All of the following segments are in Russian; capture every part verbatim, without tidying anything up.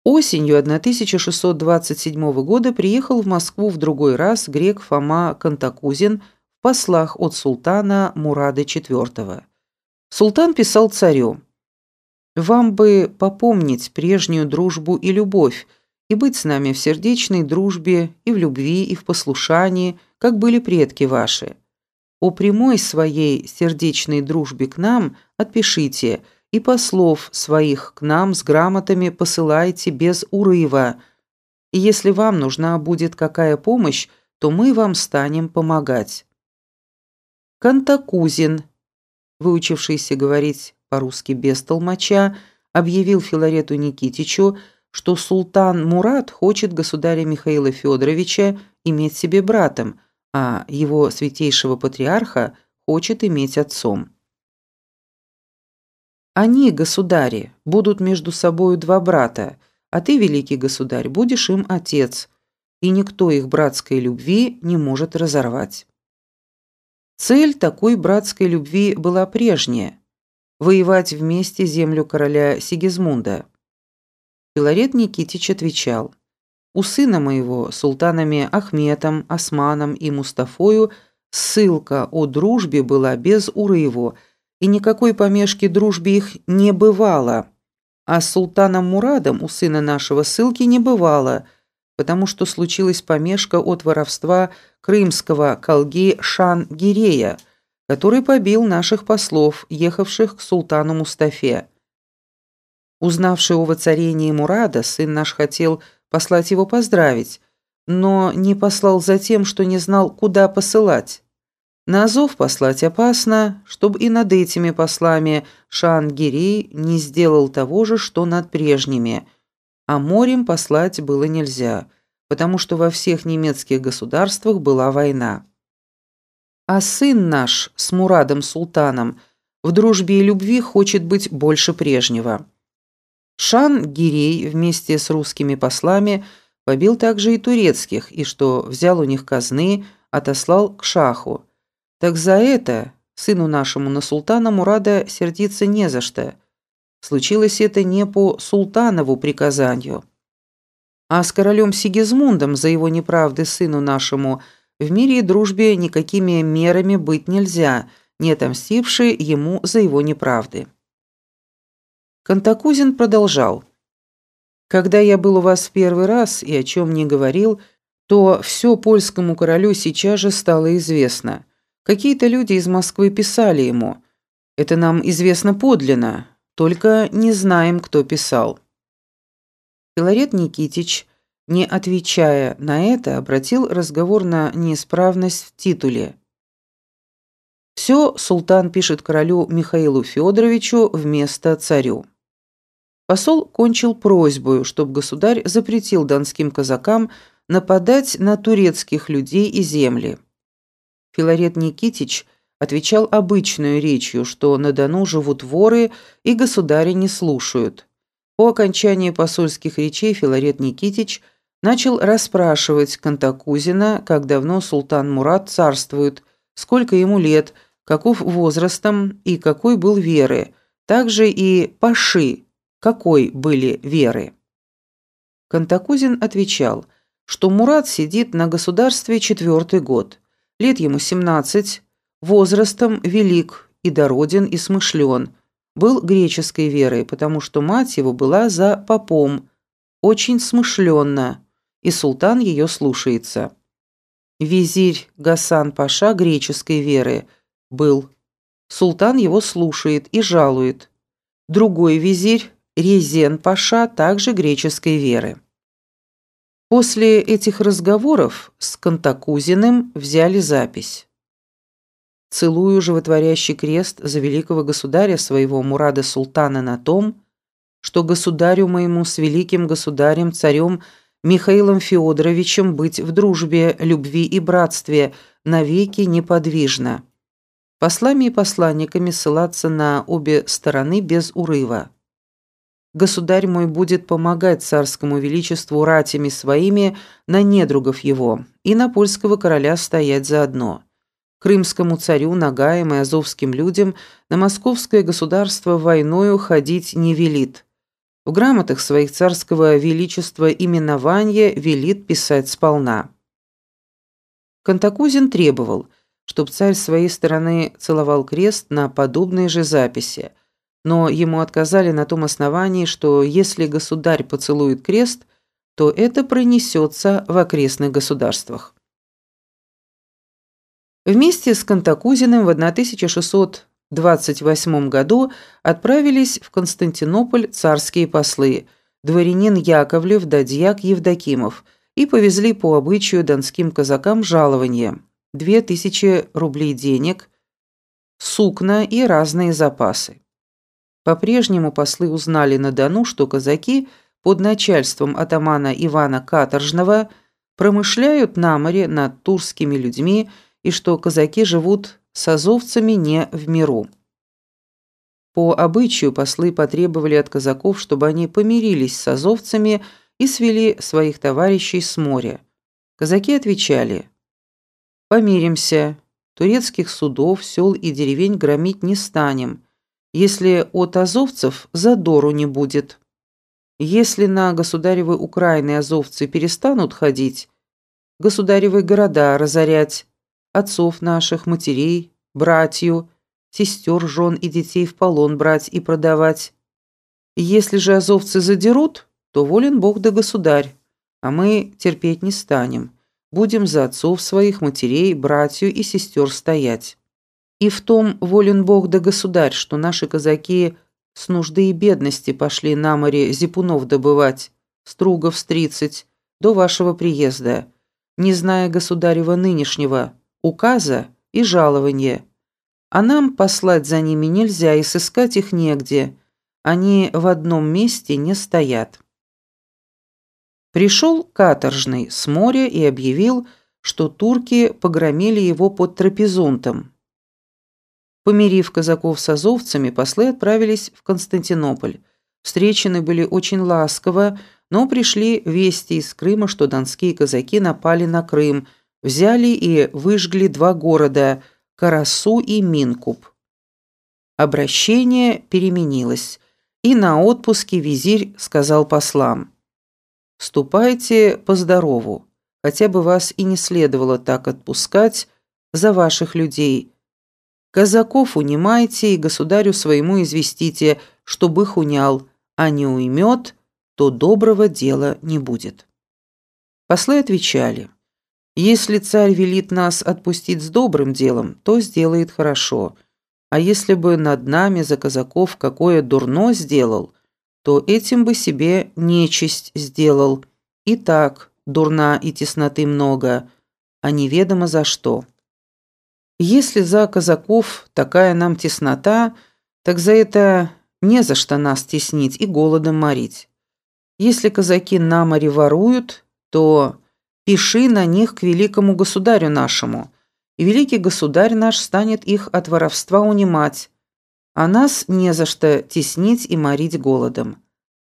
Осенью тысяча шестьсот двадцать седьмого года приехал в Москву в другой раз грек Фома Кантакузин в послах от султана Мурада четвёртого. Султан писал царю: «Вам бы попомнить прежнюю дружбу и любовь, и быть с нами в сердечной дружбе и в любви, и в послушании, как были предки ваши. О прямой своей сердечной дружбе к нам отпишите, и послов своих к нам с грамотами посылайте без урыва. И если вам нужна будет какая помощь, то мы вам станем помогать». Кантакузин, выучившийся говорить по-русски без толмача, объявил Филарету Никитичу, что султан Мурад хочет государя Михаила Федоровича иметь себе братом, а его святейшего патриарха хочет иметь отцом. «Они, государи, будут между собою два брата, а ты, великий государь, будешь им отец, и никто их братской любви не может разорвать». Цель такой братской любви была прежняя – воевать вместе землю короля Сигизмунда. Филарет Никитич отвечал: «У сына моего, султанами Ахметом, Османом и Мустафою, ссылка о дружбе была без урыву, и никакой помешки дружбе их не бывало, а с султаном Мурадом у сына нашего ссылки не бывало, потому что случилась помешка от воровства крымского калги Шан-Гирея, который побил наших послов, ехавших к султану Мустафе. Узнавший о воцарении Мурада, сын наш хотел послать его поздравить, но не послал за тем, что не знал, куда посылать. На зов послать опасно, чтобы и над этими послами Шан-Гирей не сделал того же, что над прежними, а морем послать было нельзя, потому что во всех немецких государствах была война. А сын наш с Мурадом-султаном в дружбе и любви хочет быть больше прежнего». Шан-Гирей вместе с русскими послами побил также и турецких, и что взял у них казны, отослал к шаху. Так за это сыну нашему на султана Мурада сердиться не за что. Случилось это не по султанову приказанию. А с королем Сигизмундом за его неправды сыну нашему в мире и дружбе никакими мерами быть нельзя, не отомстивши ему за его неправды. Кантакузин продолжал: «Когда я был у вас в первый раз и о чем не говорил, то все польскому королю сейчас же стало известно. Какие-то люди из Москвы писали ему. Это нам известно подлинно, только не знаем, кто писал». Филарет Никитич, не отвечая на это, обратил разговор на неисправность в титуле. Все султан пишет королю Михаилу Федоровичу вместо царю. Посол кончил просьбою, чтобы государь запретил донским казакам нападать на турецких людей и земли. Филарет Никитич отвечал обычную речью, что на Дону живут воры и государя не слушают. По окончании посольских речей Филарет Никитич начал расспрашивать Кантакузина, как давно султан Мурад царствует, сколько ему лет, каков возрастом и какой был веры, также и паши, какой были веры. Кантакузин отвечал, что Мурад сидит на государстве четвертый год, лет ему семнадцать, возрастом велик и дороден и смышлен, был греческой верой, потому что мать его была за попом, очень смышленна, и султан ее слушается. Визирь Гасан-паша греческой веры был, султан его слушает и жалует. Другой визирь Резен-паша также греческой веры. После этих разговоров с Кантакузиным взяли запись. Целую животворящий крест за великого государя своего Мурада-султана на том, что государю моему с великим государем-царем Михаилом Федоровичем быть в дружбе, любви и братстве навеки неподвижно. Послами и посланниками ссылаться на обе стороны без урыва. Государь мой будет помогать царскому величеству ратями своими на недругов его и на польского короля стоять заодно. Крымскому царю, нагаям и азовским людям на московское государство войною ходить не велит. В грамотах своих царского величества именование велит писать сполна. Кантакузин требовал, чтоб царь с своей стороны целовал крест на подобные же записи, но ему отказали на том основании, что если государь поцелует крест, то это пронесется в окрестных государствах. Вместе с Кантакузиным в тысяча шестьсот двадцать восьмом году отправились в Константинополь царские послы, дворянин Яковлев да дьяк Евдокимов, и повезли по обычаю донским казакам жалование – две тысячи рублей денег, сукна и разные запасы. По-прежнему послы узнали на Дону, что казаки под начальством атамана Ивана Каторжного промышляют на море над турскими людьми и что казаки живут с азовцами не в миру. По обычаю послы потребовали от казаков, чтобы они помирились с азовцами и свели своих товарищей с моря. Казаки отвечали: «Помиримся, турецких судов, сел и деревень громить не станем, если от азовцев задору не будет. Если на государевы Украины азовцы перестанут ходить, государевы города разорять, отцов наших, матерей, братью, сестер, жен и детей в полон брать и продавать. Если же азовцы задерут, то волен Бог да государь, а мы терпеть не станем, будем за отцов своих, матерей, братью и сестер стоять. И в том волен Бог да государь, что наши казаки с нужды и бедности пошли на море зипунов добывать, стругов с тридцать, до вашего приезда, не зная государева нынешнего указа и жалования. А нам послать за ними нельзя и сыскать их негде, они в одном месте не стоят». Пришел каторжный с моря и объявил, что турки погромили его под Трапезунтом. Помирив казаков с азовцами, послы отправились в Константинополь. Встречены были очень ласково, но пришли вести из Крыма, что донские казаки напали на Крым, взяли и выжгли два города – Карасу и Минкуб. Обращение переменилось, и на отпуске визирь сказал послам: «Ступайте по-здорову, хотя бы вас и не следовало так отпускать за ваших людей. Казаков унимайте и государю своему известите, чтобы их унял, а не уймет, то доброго дела не будет». Послы отвечали: «Если царь велит нас отпустить с добрым делом, то сделает хорошо, а если бы над нами за казаков какое дурно сделал, то этим бы себе нечисть сделал. И так дурна и тесноты много, а неведомо за что. Если за казаков такая нам теснота, так за это не за что нас теснить и голодом морить. Если казаки на море воруют, то пиши на них к великому государю нашему, и великий государь наш станет их от воровства унимать, а нас не за что теснить и морить голодом».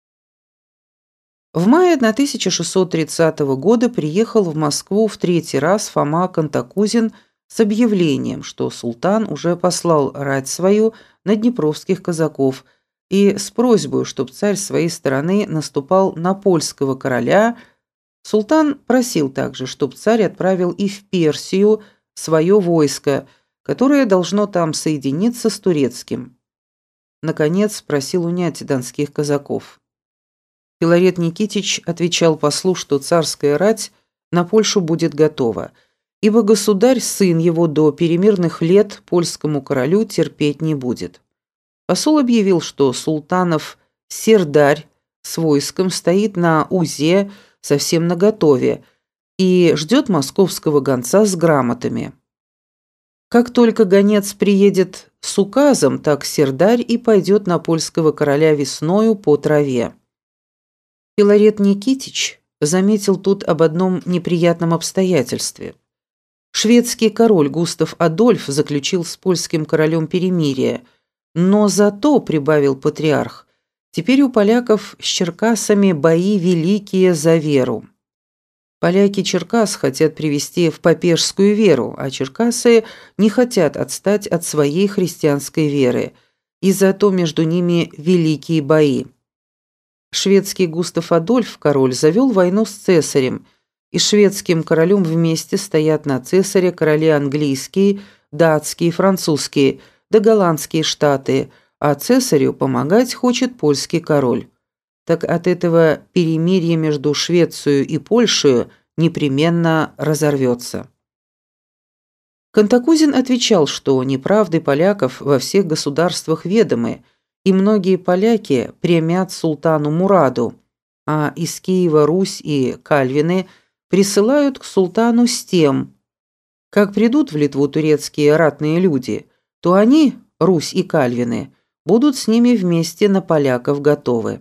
В мае тысяча шестьсот тридцатого года приехал в Москву в третий раз Фома Кантакузин с объявлением, что султан уже послал рать свою на днепровских казаков и с просьбой, чтобы царь с своей стороны наступал на польского короля. Султан просил также, чтобы царь отправил и в Персию свое войско, которое должно там соединиться с турецким. Наконец просил унять донских казаков. Филарет Никитич отвечал послу, что царская рать на Польшу будет готова, ибо государь, сын его, до перемирных лет польскому королю терпеть не будет. Посол объявил, что султанов Сердарь с войском стоит на Узе совсем наготове и ждет московского гонца с грамотами. Как только гонец приедет с указом, так Сердарь и пойдет на польского короля весною по траве. Филарет Никитич заметил тут об одном неприятном обстоятельстве. Шведский король Густав Адольф заключил с польским королем перемирие, но зато, прибавил патриарх, теперь у поляков с черкасами бои великие за веру. Поляки Черкас хотят привести в папежскую веру, а черкасы не хотят отстать от своей христианской веры, и зато между ними великие бои. Шведский Густав Адольф, король, завел войну с цесарем, и шведским королем вместе стоят на цесаре короли английские, датские, французские, да голландские штаты, а цесарю помогать хочет польский король. Так от этого перемирие между Швецией и Польшей непременно разорвется. Кантакузин отвечал, что неправды поляков во всех государствах ведомы, и многие поляки премят султану Мураду, а из Киева Русь и Кальвины присылают к султану с тем, как придут в Литву турецкие ратные люди, то они, Русь и Кальвины, будут с ними вместе на поляков готовы.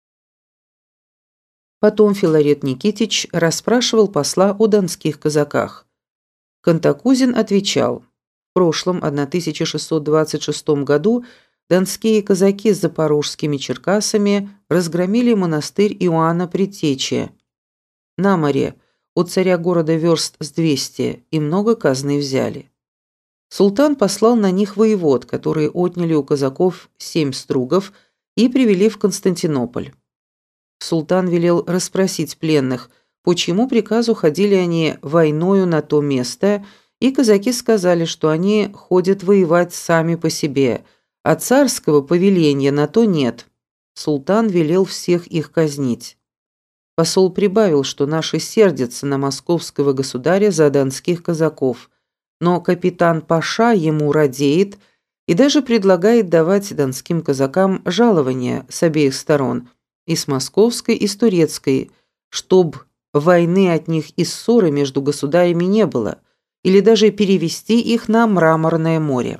Потом Филарет Никитич расспрашивал посла о донских казаках. Кантакузин отвечал: в прошлом тысяча шестьсот двадцать шестом году донские казаки с запорожскими черкасами разгромили монастырь Иоанна Предтечи на море, от царя города верст с двести, и много казны взяли. Султан послал на них воевод, которые отняли у казаков семь стругов и привели в Константинополь. Султан велел расспросить пленных, по чьему приказу ходили они войною на то место, и казаки сказали, что они ходят воевать сами по себе, а царского повеления на то нет. Султан велел всех их казнить. Посол прибавил, что наши сердятся на московского государя за донских казаков, но капитан Паша ему радеет и даже предлагает давать донским казакам жалования с обеих сторон, и с московской, и с турецкой, чтоб войны от них и ссоры между государями не было, или даже перевести их на Мраморное море.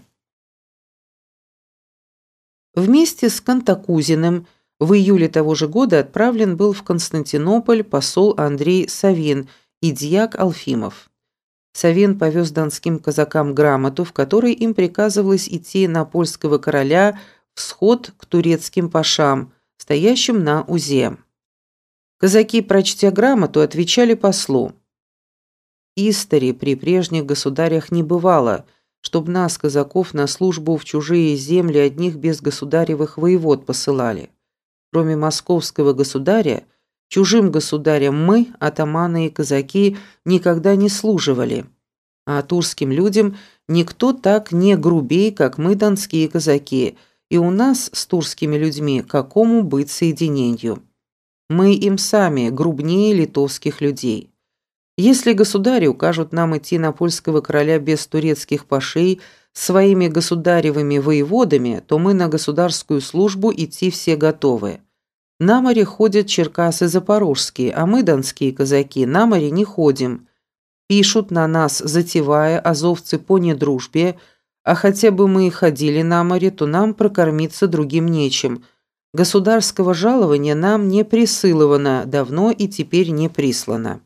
Вместе с Кантакузиным в июле того же года отправлен был в Константинополь посол Андрей Савин и дьяк Алфимов. Савин повез донским казакам грамоту, в которой им приказывалось идти на польского короля в сход к турецким пашам, стоящим на узе. Казаки, прочтя грамоту, отвечали послу: «Истори при прежних государях не бывало, чтоб нас, казаков, на службу в чужие земли одних без государевых воевод посылали. Кроме московского государя, чужим государям мы, атаманы и казаки, никогда не служивали, а турским людям никто так не грубей, как мы, донские казаки, и у нас с турскими людьми какому быть соединению. Мы им сами грубнее литовских людей. Если государи укажут нам идти на польского короля без турецких пашей своими государевыми воеводами, то мы на государскую службу идти все готовы. На море ходят черкасы запорожские, а мы, донские казаки, на море не ходим. Пишут на нас, затевая, азовцы по недружбе, а хотя бы мы и ходили на море, то нам прокормиться другим нечем. Государского жалования нам не присыловано давно и теперь не прислано».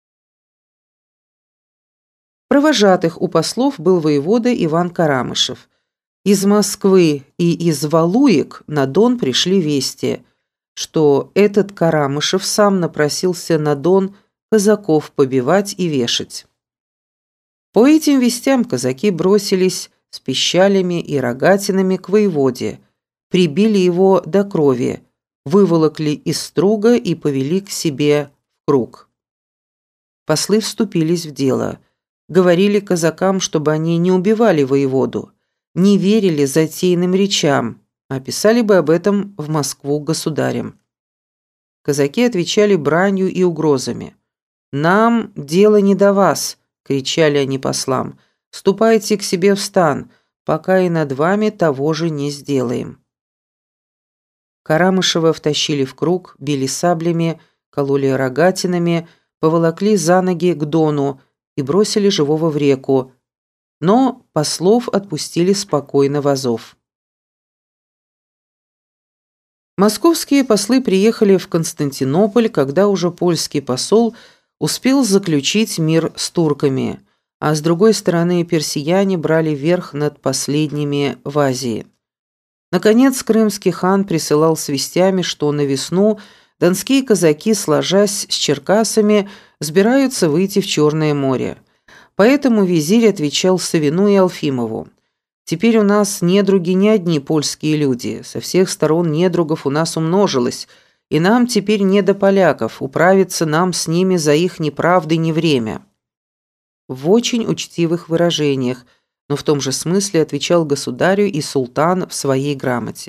Провожатых у послов был воевода Иван Карамышев. Из Москвы и из Валуек на Дон пришли вести, что этот Карамышев сам напросился на Дон казаков побивать и вешать. По этим вестям казаки бросились с пищалями и рогатинами к воеводе, прибили его до крови, выволокли из струга и повели к себе в круг. Послы вступились в дело, говорили казакам, чтобы они не убивали воеводу, не верили затеянным речам, а писали бы об этом в Москву государям. Казаки отвечали бранью и угрозами. «Нам дело не до вас», — кричали они послам, — «ступайте к себе в стан, пока и над вами того же не сделаем». Карамышева втащили в круг, били саблями, кололи рогатинами, поволокли за ноги к Дону и бросили живого в реку, но послов отпустили спокойно в Азов. Московские послы приехали в Константинополь, когда уже польский посол успел заключить мир с турками, а с другой стороны персияне брали верх над последними в Азии. Наконец, крымский хан присылал с вестями, что на весну донские казаки, сложась с черкасами, собираются выйти в Черное море. Поэтому визирь отвечал Савину и Алфимову: «Теперь у нас недруги не одни польские люди, со всех сторон недругов у нас умножилось, и нам теперь не до поляков, управиться нам с ними за их неправды не время». В очень учтивых выражениях, но в том же смысле отвечал государю и султан в своей грамоте.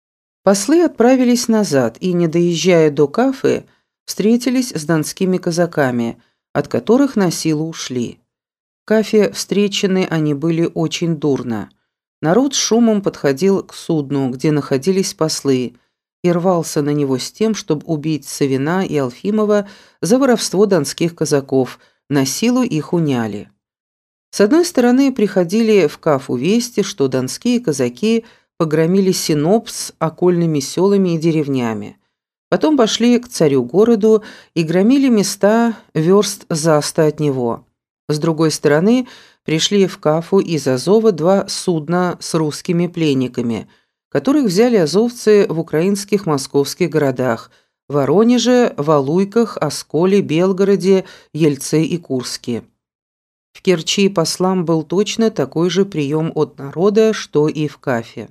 Послы отправились назад и, не доезжая до Кафы, встретились с донскими казаками, от которых на силу ушли. В Кафе встречены они были очень дурно. Народ с шумом подходил к судну, где находились послы, и рвался на него с тем, чтобы убить Савина и Алфимова за воровство донских казаков, на силу их уняли. С одной стороны, приходили в Кафу вести, что донские казаки погромили Синоп с окольными селами и деревнями. Потом пошли к царю-городу и громили места верст за ста от него. С другой стороны, пришли в Кафу из Азова два судна с русскими пленниками, которых взяли азовцы в украинских московских городах – Воронеже, Валуйках, Осколе, Белгороде, Ельце и Курске. В Керчи послам был точно такой же прием от народа, что и в Кафе.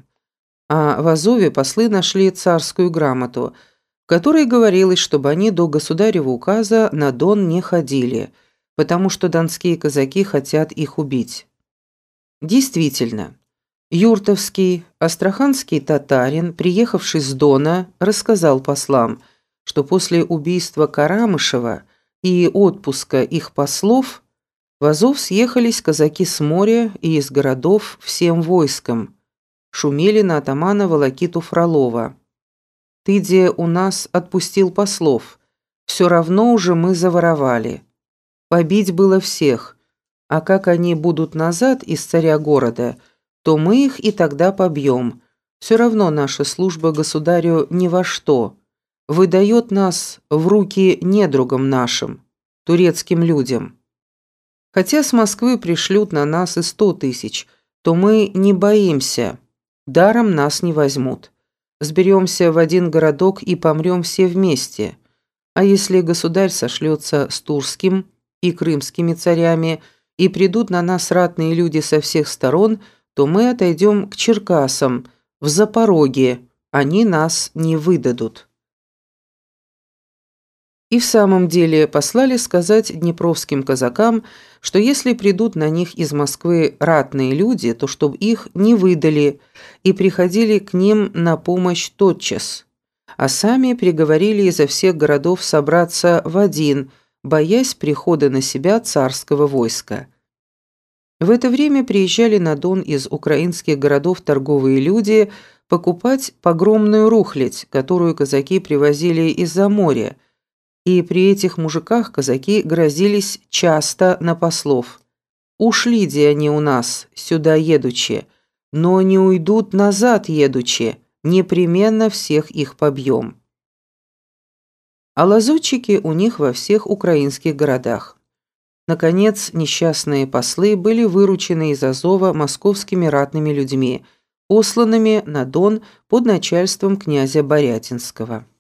А в Азове послы нашли царскую грамоту, в которой говорилось, чтобы они до государева указа на Дон не ходили, потому что донские казаки хотят их убить. Действительно, юртовский, астраханский татарин, приехавший с Дона, рассказал послам, что после убийства Карамышева и отпуска их послов в Азов съехались казаки с моря и из городов всем войском, шумели на атамана Волокиту Фролова. «Ты, где у нас отпустил послов, все равно уже мы заворовали. Побить было всех, а как они будут назад из царя города, то мы их и тогда побьем. Все равно наша служба государю ни во что. Выдает нас в руки недругам нашим, турецким людям. Хотя с Москвы пришлют на нас и сто тысяч, то мы не боимся, даром нас не возьмут. Сберемся в один городок и помрем все вместе. А если государь сошлется с турским и крымскими царями, и придут на нас ратные люди со всех сторон, то мы отойдем к Черкасам, в Запорожье, они нас не выдадут». И в самом деле послали сказать днепровским казакам, что если придут на них из Москвы ратные люди, то чтоб их не выдали и приходили к ним на помощь тотчас, а сами приговорили изо всех городов собраться в один, боясь прихода на себя царского войска. В это время приезжали на Дон из украинских городов торговые люди покупать погромную рухлядь, которую казаки привозили из-за моря, и при этих мужиках казаки грозились часто на послов. «Ушли-де они у нас, сюда едучи, но не уйдут назад едучи, непременно всех их побьем». А лазутчики у них во всех украинских городах. Наконец, несчастные послы были выручены из Азова московскими ратными людьми, посланными на Дон под начальством князя Борятинского.